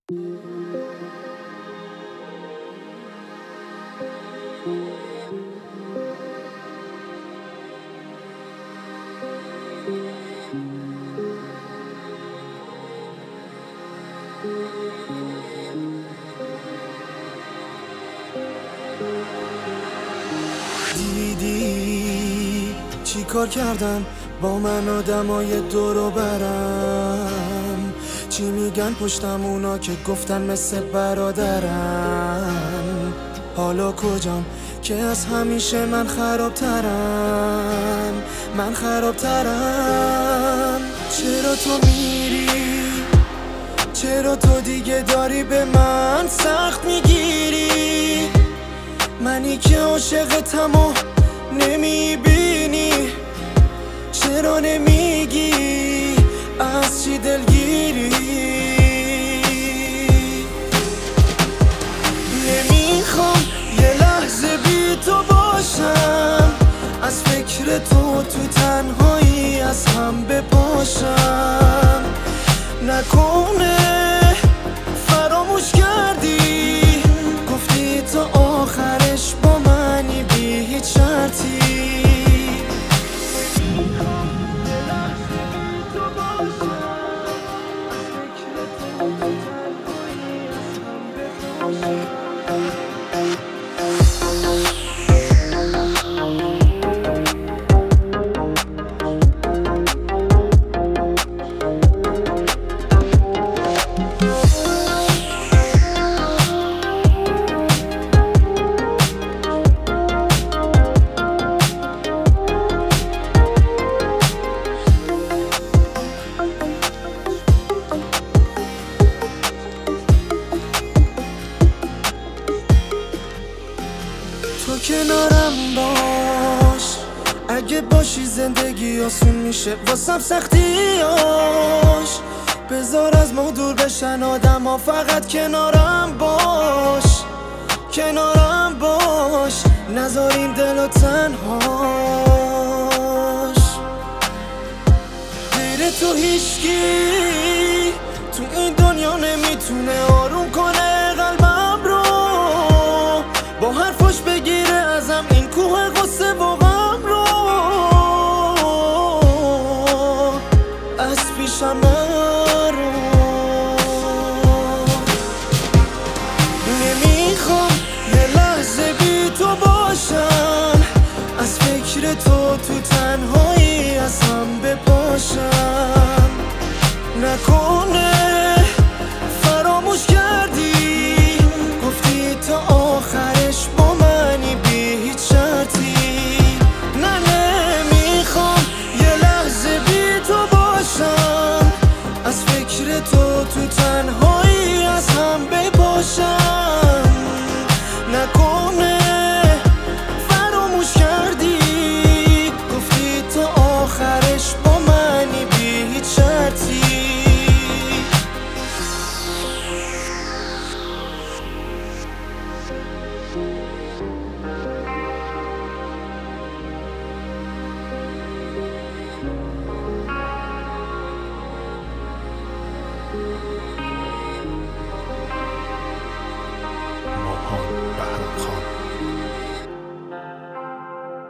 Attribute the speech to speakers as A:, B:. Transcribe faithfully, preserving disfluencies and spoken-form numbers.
A: دیدی چی کار کردن با من آدمای دورو برم؟ چی میگن پشتم اونا که گفتن مثل برادرم؟ حالا کجام که از همیشه من خرابترم، من خرابترم. چرا تو میری؟ چرا تو دیگه داری به من سخت میگیری؟ منی که عاشقتم و نمیبینی، چرا نمیگی از چی دلگیری؟ نمیخوام یه لحظه بی تو باشم، از فکر تو تو تنهایی از هم بپاشم. نکنه فراموش کردی، گفتی تا آخرش با منی بی هیچ شرطی. تو کنارم باش، اگه باشی زندگی آسون میشه واسم سختیاش. بذار از ما دور بشن آدم ها، فقط کنارم باش، کنارم باش. نذار این دلو تنهاش. غیر تو هیچکی تو این دنیا نمیتونه